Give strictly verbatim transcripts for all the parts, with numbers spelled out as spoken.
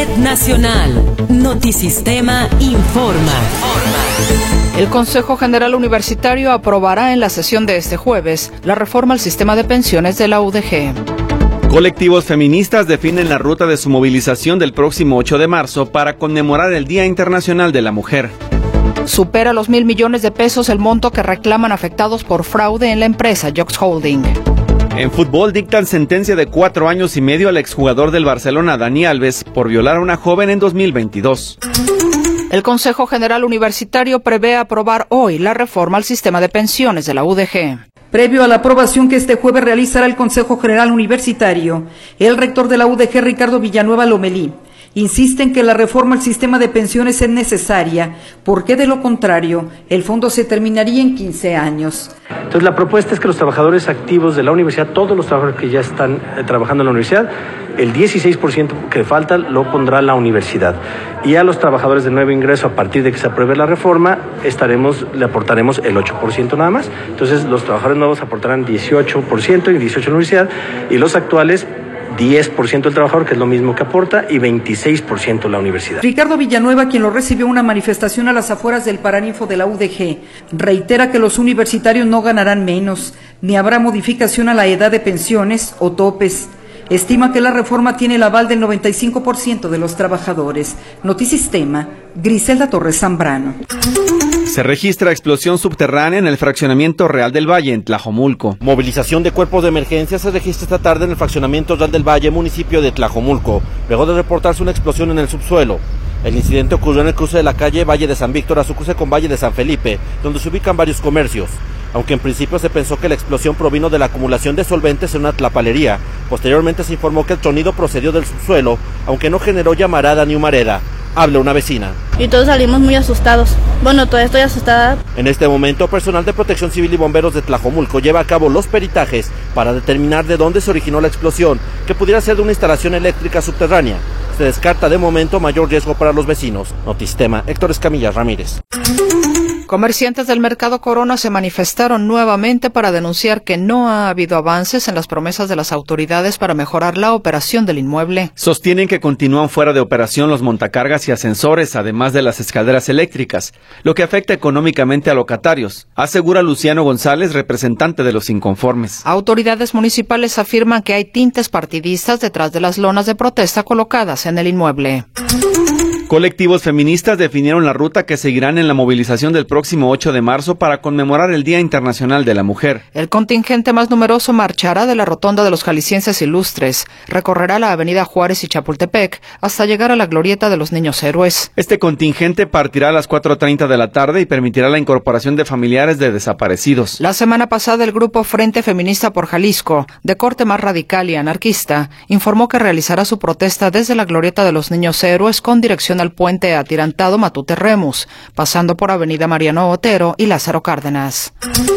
Red Nacional. Notisistema informa. El Consejo General Universitario aprobará en la sesión de este jueves la reforma al sistema de pensiones de la U D G. Colectivos feministas definen la ruta de su movilización del próximo ocho de marzo para conmemorar el Día Internacional de la Mujer. Supera los mil millones de pesos el monto que reclaman afectados por fraude en la empresa Jox Holding. En fútbol dictan sentencia de cuatro años y medio al exjugador del Barcelona, Dani Alves, por violar a una joven en dos mil veintidós. El Consejo General Universitario prevé aprobar hoy la reforma al sistema de pensiones de la U D G. Previo a la aprobación que este jueves realizará el Consejo General Universitario, el rector de la U D G, Ricardo Villanueva Lomelí, insiste en que la reforma al sistema de pensiones es necesaria, porque de lo contrario, el fondo se terminaría en quince años. Entonces, la propuesta es que los trabajadores activos de la universidad, todos los trabajadores que ya están eh, trabajando en la universidad, el dieciséis por ciento que falta lo pondrá la universidad. Y a los trabajadores de nuevo ingreso, a partir de que se apruebe la reforma, estaremos, le aportaremos el ocho por ciento nada más. Entonces, los trabajadores nuevos aportarán dieciocho por ciento y dieciocho por ciento en la universidad, y los actuales diez por ciento del trabajador, que es lo mismo que aporta, y veintiséis por ciento la universidad. Ricardo Villanueva, quien lo recibió en una manifestación a las afueras del Paraninfo de la U D G, reitera que los universitarios no ganarán menos, ni habrá modificación a la edad de pensiones o topes. Estima que la reforma tiene el aval del noventa y cinco por ciento de los trabajadores. Notisistema, Griselda Torres Zambrano. Se registra explosión subterránea en el fraccionamiento Real del Valle, en Tlajomulco. Movilización de cuerpos de emergencia se registra esta tarde en el fraccionamiento Real del Valle, municipio de Tlajomulco, luego de reportarse una explosión en el subsuelo. El incidente ocurrió en el cruce de la calle Valle de San Víctor a su cruce con Valle de San Felipe, donde se ubican varios comercios. Aunque en principio se pensó que la explosión provino de la acumulación de solventes en una tlapalería, posteriormente se informó que el tronido procedió del subsuelo, aunque no generó llamarada ni humareda. Habla una vecina. Y todos salimos muy asustados. Bueno, todavía estoy asustada. En este momento, personal de Protección Civil y bomberos de Tlajomulco lleva a cabo los peritajes para determinar de dónde se originó la explosión, que pudiera ser de una instalación eléctrica subterránea. Se descarta de momento mayor riesgo para los vecinos. Notisistema, Héctor Escamilla Ramírez. Comerciantes del Mercado Corona se manifestaron nuevamente para denunciar que no ha habido avances en las promesas de las autoridades para mejorar la operación del inmueble. Sostienen que continúan fuera de operación los montacargas y ascensores, además de las escaleras eléctricas, lo que afecta económicamente a locatarios, asegura Luciano González, representante de los inconformes. Autoridades municipales afirman que hay tintes partidistas detrás de las lonas de protesta colocadas en el inmueble. Colectivos feministas definieron la ruta que seguirán en la movilización del próximo ocho de marzo para conmemorar el Día Internacional de la Mujer. El contingente más numeroso marchará de la Rotonda de los Jaliscienses Ilustres, recorrerá la avenida Juárez y Chapultepec hasta llegar a la Glorieta de los Niños Héroes. Este contingente partirá a las cuatro treinta de la tarde y permitirá la incorporación de familiares de desaparecidos. La semana pasada el grupo Frente Feminista por Jalisco, de corte más radical y anarquista, informó que realizará su protesta desde la Glorieta de los Niños Héroes con dirección al puente atirantado Matute Remus, pasando por avenida Mariano Otero y Lázaro Cárdenas.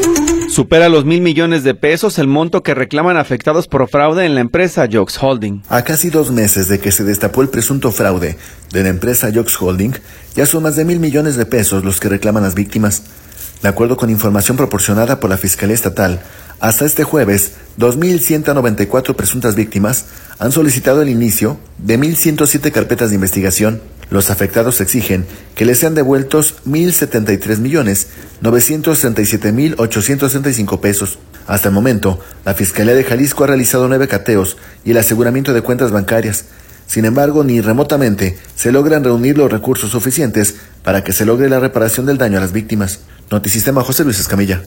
Supera los mil millones de pesos el monto que reclaman afectados por fraude en la empresa Jox Holding. A casi dos meses de que se destapó el presunto fraude de la empresa Jox Holding, ya son más de mil millones de pesos los que reclaman las víctimas. De acuerdo con información proporcionada por la Fiscalía Estatal, hasta este jueves, dos mil ciento noventa y cuatro presuntas víctimas han solicitado el inicio de mil ciento siete carpetas de investigación. Los afectados exigen que les sean devueltos mil setenta y tres millones novecientos treinta y siete mil ochocientos treinta y cinco pesos. Hasta el momento, la Fiscalía de Jalisco ha realizado nueve cateos y el aseguramiento de cuentas bancarias. Sin embargo, ni remotamente se logran reunir los recursos suficientes para que se logre la reparación del daño a las víctimas. Notisistema, José Luis Escamilla.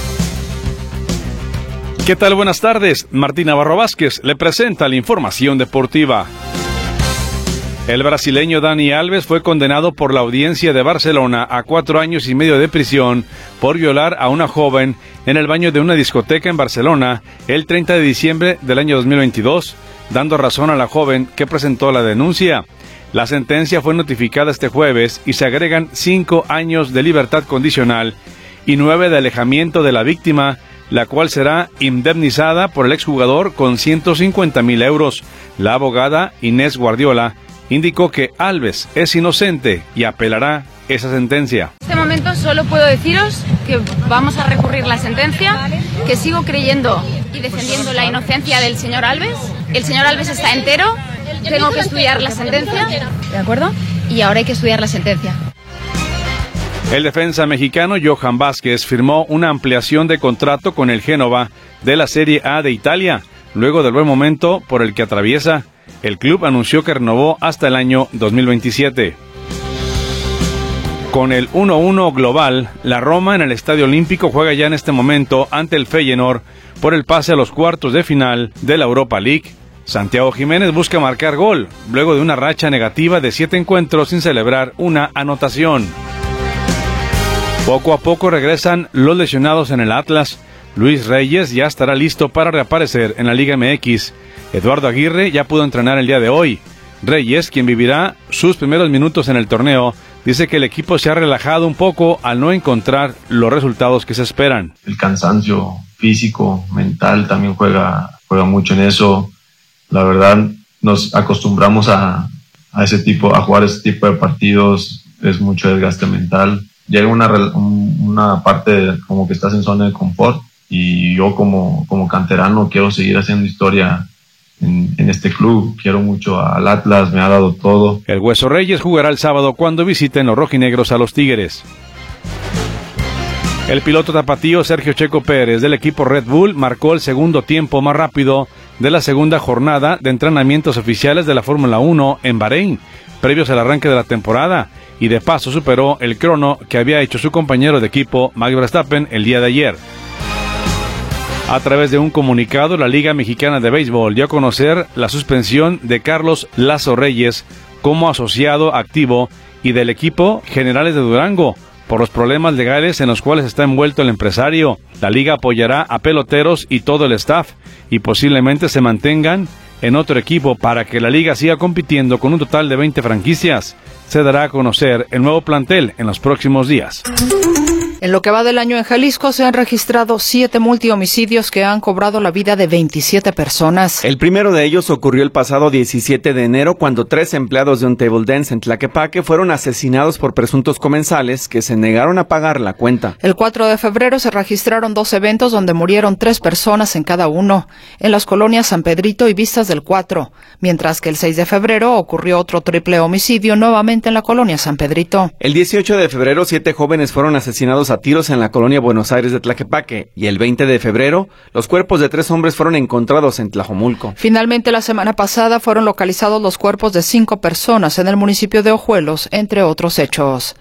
¿Qué tal? Buenas tardes. Martín Navarro Vázquez le presenta la información deportiva. El brasileño Dani Alves fue condenado por la audiencia de Barcelona a cuatro años y medio de prisión por violar a una joven en el baño de una discoteca en Barcelona el treinta de diciembre del año dos mil veintidós, dando razón a la joven que presentó la denuncia. La sentencia fue notificada este jueves y se agregan cinco años de libertad condicional y nueve de alejamiento de la víctima, la cual será indemnizada por el exjugador con ciento cincuenta mil euros. La abogada Inés Guardiola indicó que Alves es inocente y apelará esa sentencia. En este momento solo puedo deciros que vamos a recurrir la sentencia, que sigo creyendo y defendiendo la inocencia del señor Alves. El señor Alves está entero tengo que estudiar la sentencia, ¿de acuerdo? Y ahora hay que estudiar la sentencia. El defensa mexicano Johan Vázquez firmó una ampliación de contrato con el Génova de la Serie A de Italia, luego del buen momento por el que atraviesa. El club anunció que renovó hasta el año dos mil veintisiete. Con el uno uno global, la Roma en el Estadio Olímpico juega ya en este momento ante el Feyenoord por el pase a los cuartos de final de la Europa League. Santiago Jiménez busca marcar gol, luego de una racha negativa de siete encuentros sin celebrar una anotación. Poco a poco regresan los lesionados en el Atlas. Luis Reyes ya estará listo para reaparecer en la Liga M X. Eduardo Aguirre ya pudo entrenar el día de hoy. Reyes, quien vivirá sus primeros minutos en el torneo, dice que el equipo se ha relajado un poco al no encontrar los resultados que se esperan. El cansancio físico, mental también juega, juega mucho en eso. La verdad, nos acostumbramos a, a ese tipo, a jugar ese tipo de partidos, es mucho desgaste mental. Llega una, una parte como que estás en zona de confort y yo como, como canterano quiero seguir haciendo historia en, en este club. Quiero mucho al Atlas, me ha dado todo. El Hueso Reyes jugará el sábado cuando visiten los rojinegros a los Tigres. El piloto tapatío Sergio Checo Pérez del equipo Red Bull marcó el segundo tiempo más rápido de la segunda jornada de entrenamientos oficiales de la Fórmula uno en Bahrein, previos al arranque de la temporada, y de paso superó el crono que había hecho su compañero de equipo Max Verstappen el día de ayer. A través de un comunicado, la Liga Mexicana de Béisbol dio a conocer la suspensión de Carlos Lazo Reyes como asociado activo y del equipo Generales de Durango por los problemas legales en los cuales está envuelto el empresario. La liga apoyará a peloteros y todo el staff y posiblemente se mantengan en otro equipo para que la liga siga compitiendo con un total de veinte franquicias. Se dará a conocer el nuevo plantel en los próximos días. En lo que va del año en Jalisco se han registrado siete multihomicidios que han cobrado la vida de veintisiete personas. El primero de ellos ocurrió el pasado diecisiete de enero cuando tres empleados de un table dance en Tlaquepaque fueron asesinados por presuntos comensales que se negaron a pagar la cuenta. El cuatro de febrero se registraron dos eventos donde murieron tres personas en cada uno, en las colonias San Pedrito y Vistas del Cuatro, mientras que el seis de febrero ocurrió otro triple homicidio nuevamente en la colonia San Pedrito. El dieciocho de febrero siete jóvenes fueron asesinados a tiros en la colonia Buenos Aires de Tlaquepaque y el veinte de febrero los cuerpos de tres hombres fueron encontrados en Tlajomulco. Finalmente, la semana pasada fueron localizados los cuerpos de cinco personas en el municipio de Ojuelos, entre otros hechos.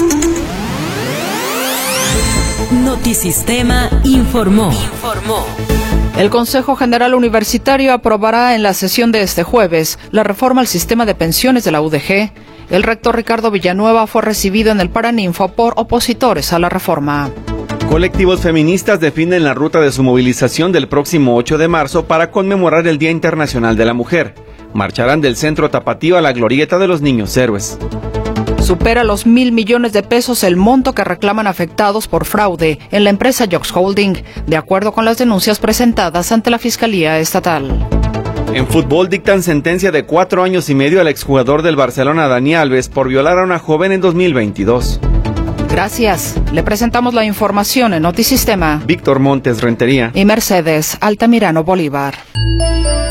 Notisistema informó. Informó. El Consejo General Universitario aprobará en la sesión de este jueves la reforma al sistema de pensiones de la U D G. El rector Ricardo Villanueva fue recibido en el Paraninfo por opositores a la reforma. Colectivos feministas definen la ruta de su movilización del próximo ocho de marzo para conmemorar el Día Internacional de la Mujer. Marcharán del Centro Tapatío a la Glorieta de los Niños Héroes. Supera los mil millones de pesos el monto que reclaman afectados por fraude en la empresa Jox Holding, de acuerdo con las denuncias presentadas ante la Fiscalía Estatal. En fútbol dictan sentencia de cuatro años y medio al exjugador del Barcelona Dani Alves por violar a una joven en dos mil veintidós. Gracias. Le presentamos la información en Notisistema. Víctor Montes Rentería Y Mercedes Altamirano Bolívar.